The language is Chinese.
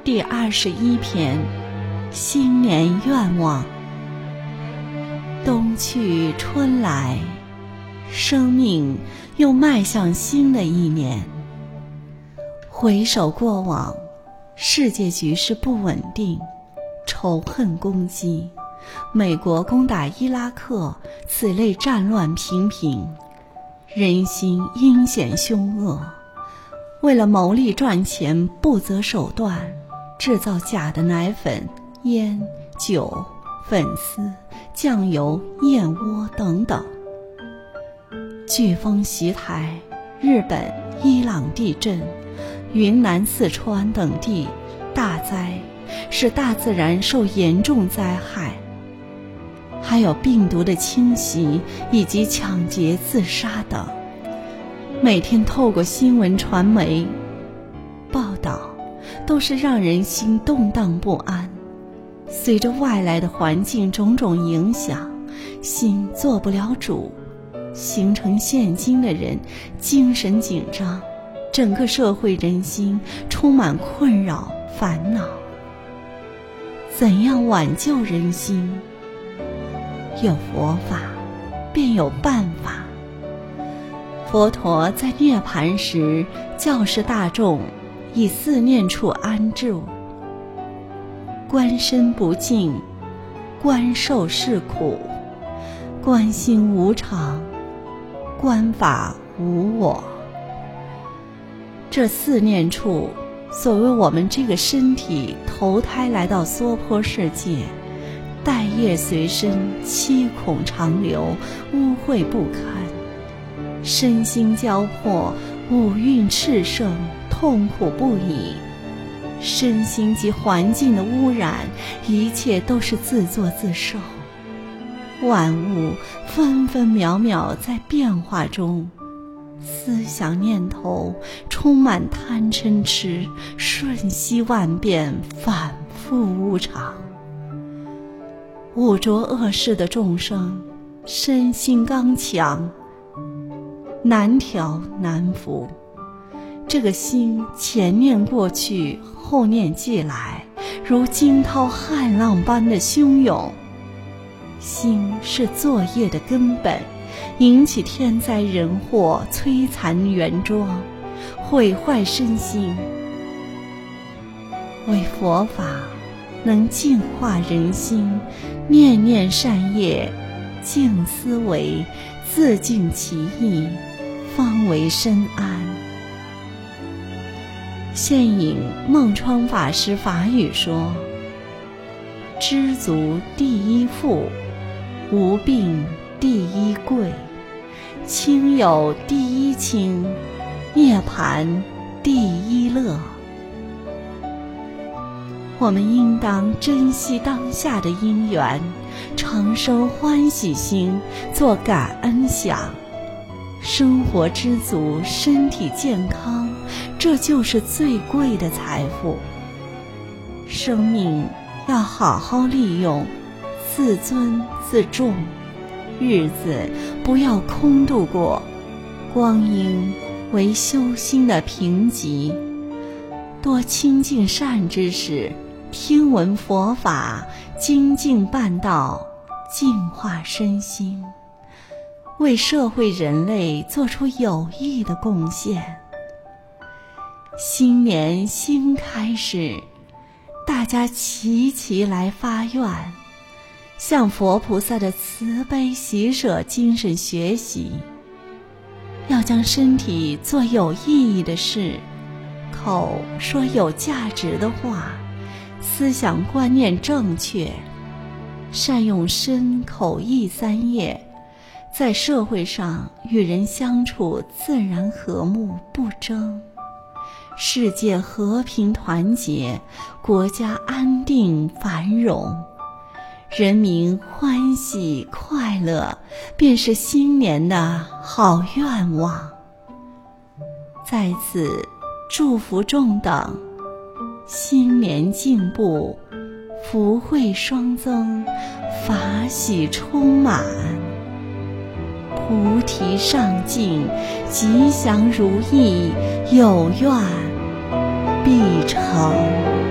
第21篇，新年愿望。冬去春来，生命又迈向新的一年。回首过往，世界局势不稳定，仇恨攻击，美国攻打伊拉克，此类战乱频频，人心阴险凶恶，为了牟利赚钱不择手段，制造假的奶粉、烟、酒、粉丝、酱油、燕窝等等。飓风袭台，日本、伊朗地震，云南、四川等地大灾，使大自然受严重灾害。还有病毒的侵袭以及抢劫、自杀等。每天透过新闻传媒报道，都是让人心动荡不安。随着外来的环境种种影响，心做不了主，形成现今的人精神紧张，整个社会人心充满困扰烦恼。怎样挽救人心？有佛法，便有办法。佛陀在涅槃时，教示大众以4念处安住。观身不净，观受是苦，观心无常，观法无我。这4念处，所谓我们这个身体投胎来到娑婆世界，待业随身，七孔长流，污秽不堪，身心交迫，五蕴炽盛，痛苦不已。身心及环境的污染，一切都是自作自受。万物分分秒秒在变化中，思想念头充满贪嗔痴，瞬息万变，反复无常。污浊恶世的众生，身心刚强，难调难服。这个心前念过去，后念既来，如惊涛骇浪般的汹涌。心是作业的根本，引起天灾人祸，摧残原装，毁坏身心。为佛法能净化人心，念念善业，净思维，自净其意，方为深安。现引孟窗法师法语说：知足第一富，无病第一贵，亲友第一亲，涅槃第一乐。我们应当珍惜当下的因缘，常生欢喜心，做感恩想，生活知足，身体健康，这就是最贵的财富。生命要好好利用，自尊自重，日子不要空度过，光阴为修心的贫瘠。多亲近善知识，听闻佛法，精进办道，净化身心，为社会人类做出有益的贡献。新年新开始，大家齐齐来发愿，向佛菩萨的慈悲喜舍精神学习，要将身体做有意义的事，口说有价值的话，思想观念正确，善用身口意3业，在社会上与人相处自然和睦不争，世界和平团结，国家安定繁荣，人民欢喜快乐，便是新年的好愿望。在此祝福众等新年进步，福慧双增，法喜充满，菩提上进，吉祥如意，有愿必成。